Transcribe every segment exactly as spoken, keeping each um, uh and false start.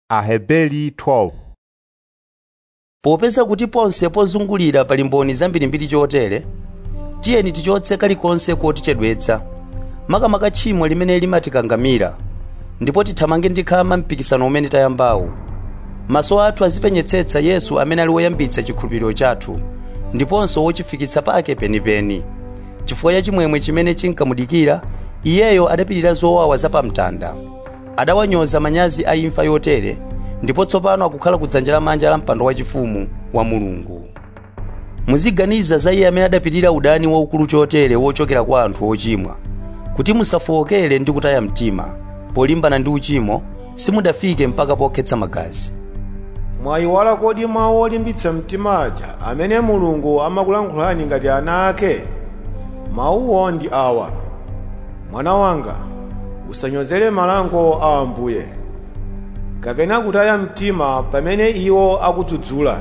Aheberi twelve. Popeza kuti ponse pozungulira pali mboni zambirimbiri chotere, tiyeni tichotse kalikonse kotichedwetsa, makamaka tchimo limene limatikangamira, ndipo tithamange ndikhama mpikisano umene tayambawu. Maso athu azipenyetsetsa Yesu amene ali woyambitsa chikhulupiriro chathu, ndiponso wochifikitsa pake penipeni. Chifukwa cha chimwemwe chimene chinkamudikira, iyeyo adapirira zowawa zapamtanda, adawanyoza manyazi a imfa yotere, ndipo tsopano akukhala kudzanja lamanja la mpando wachifumu wa Mulungu. Muziganiza za iye amene adapirira udani waukulu chotere wochokera kwa anthu ochimwa, kuti musafowokere ndi kutaya mtima, polimbana ndi uchimo, simudafike mpaka pokhetsa magazi. Mwayiwala kodi mawu olimbitsa mtima aja amene Mulungu amakulankhulani ngati ana ake? Mawuwo ndi awa: mwana wanga, usanyozere malango a Ambuye, kapena kutaya mtima pamene iwo akudzudzula.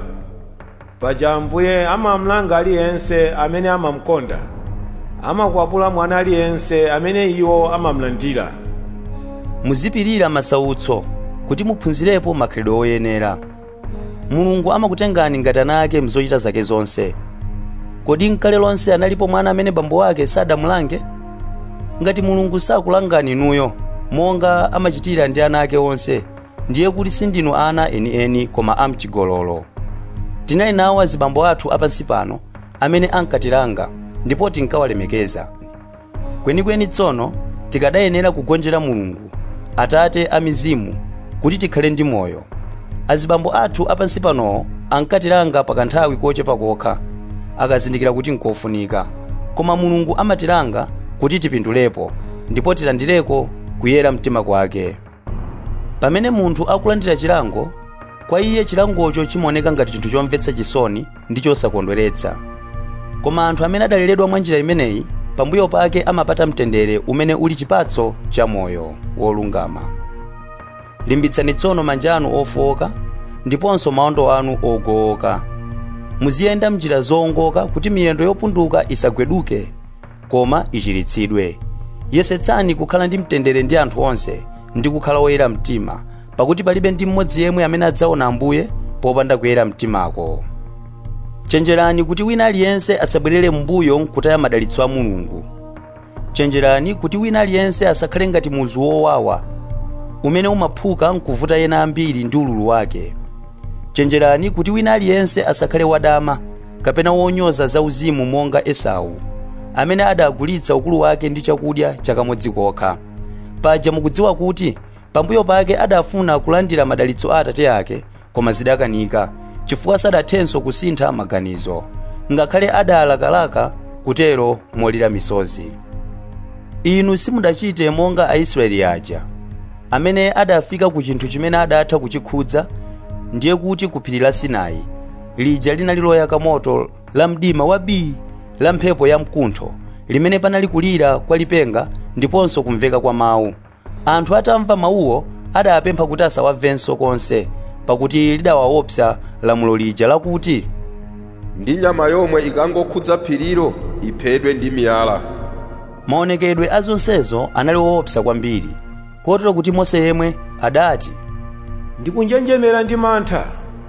Paja Ambuye amamlanga aliyense amene amamkonda, amakwapula mwana aliyense amene iwo amamlandira. Muzipirira masautso kuti muphunzirepo makhalidwe oyenera. Mulungu amakutengani ngati ana ake mzochita zake zonse. Kodi nkale lonse analipo mwana amene bambo ake sadamulange? Ngati Mulungu sakulangani inuyo monga amachitira ndi ana ake onse, ndiye kuti sindinu ana enieni koma amchigololo. Tinali nawo azibambo athu apansi pano amene ankatilanga, ndipo tinkawalemekeza. Kwenikweni tsono tikadayenera kugonjera Mulungu, Atate a mizimu, kuti tikhale ndi moyo. Azibambo athu apansi panowo ankatilanga pakanthawi kochepa kokha, akazindikira kuti nkofunika, koma Mulungu amatilanga kuti tipindulepo, ndipo tilandireko kuyera mtima kwake. Pamene munthu akulandira chilango, kwa iye chilangocho chimaoneka ngati chinthu chomvetsa chisoni ndi chosakondweretsa. Koma anthu amene adaleredwa mwa njira imeneyi, pambuyo pake amapata mtendere umene uli chipatso cha moyo wolungama. Limbitsani tsono manja anu ofowoka, ndiponso maondo anu ogowoka. Muziyenda m'njira zowongoka kuti miyendo yopunduka isagweduke, koma ichiritsidwe. Yesetsani kukhala ndi mtendere ndi anthu onse, ndi kukhala woyera mtima, pakuti palibe ndi mmodzi yemwe amene adzaona Ambuye popanda kuyera mtimako. Chenjerani kuti wina aliyense asabwerere m'mbuyo nkutaya madalitso a Mulungu. Chenjerani kuti wina aliyense asakhale ngati muzu wowawa, umene umaphuka nkuvuta ena ambiri ndi ululu wake. Chenjerani kuti wina aliyense asakhale wadama, kapena wonyoza zauzimu monga Esau, amene adagulitsa ukulu wake ndi chakudya chakamodzi kokha. Paja mukudziwa kuti pambuyo pake adafuna kulandira madalitso a Atate ake, koma zidakanika, chifukwa sadathenso kusintha maganizo, ngakhale adalakalaka kutero molira misozi. Inu simudachite monga Aisraeli aja, amene adafika ku chinthu chimene adatha kuchikhudza, ndiye kuti ku phiri la Sinai, lija linali loyaka moto la mdima wabii, la mphepo ya mkuntho, limene panali kulira kwa lipenga ndiponso kumveka kwa mawu. Anthu atamva mawuwo adapempha kuti asawamvenso konse, pakuti lidawaopsa lamulo lija lakuti, ndi nyama yomwe ikangokhudza phirilo iphedwe ndi miyala. Maonekedwe a zonsezo anali woopsa kwambiri, kotero kuti Mose yemwe adati, ndikunjenjemera ndi mantha.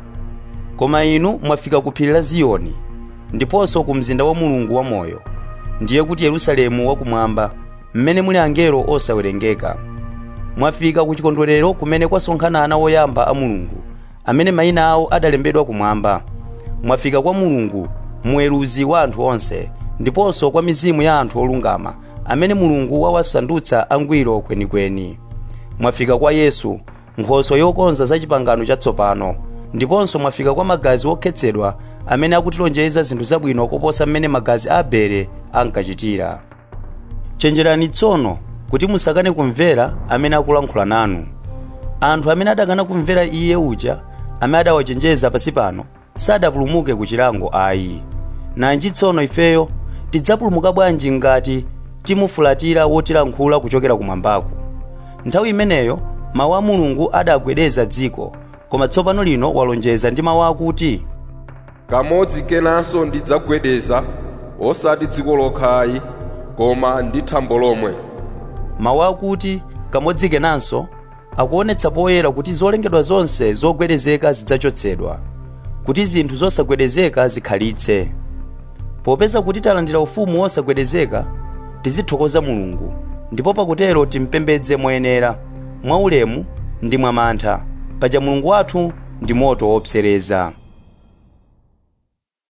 Koma inu mwafika ku phiri la Ziyoni, ndiponso ku mzinda wa Mulungu wamoyo, ndiye kuti Yerusalemu wakumwamba, mmene muli angelo osawerengeka. Mwafika ku chikondwerero kumene kwasonkhana ana oyamba a Mulungu, amene mayina awo adalembedwa kumwamba. Mwafika kwa Mulungu, mweruzi wa anthu onse, ndiponso kwa mizimu ya anthu olungama, amene Mulungu wawasandutsa angwiro kwenikweni. Mwafika kwa Yesu, Nkhoswe yokonza za chipangano chatsopano, ndiponso mwafika kwa magazi okhetsedwa amene akutilonjeza zinthu zabwino koposa mmene magazi a Abele ankachitira. Chenjerani tsono kuti musakane kumvera amene akulankhula nanu. Anthu amene adakana kumvera iye uja amene adawachenjeza pasi pano sadapulumuke ku chilango ayi. Nanji tsono ifeyo tidzapulumuka bwanji ngati timufulatira wotilankhula kuchokera kumwambako? Nthawi imeneyo mawu a Mulungu adagwedeza dziko, koma tsopano lino walonjeza ndi mawu akuti, kamodzi kenanso ndidzagwedeza, osati dziko lokhayi, koma ndi thambo lomwe. Mawu akuti kamodzi kenanso akuonetsa poyera kuti zolengedwa zonse zogwedezeka zidzachotsedwa, kuti zinthu zosagwedezeka zikhalitse. Popeza kuti talandira ufumu wosagwedezeka, tizithokoza Mulungu, ndipo pakutero timpembedze moyenera, mwaulemu ndi mwamantha, paja Mulungu wathu ndi moto wopsereza.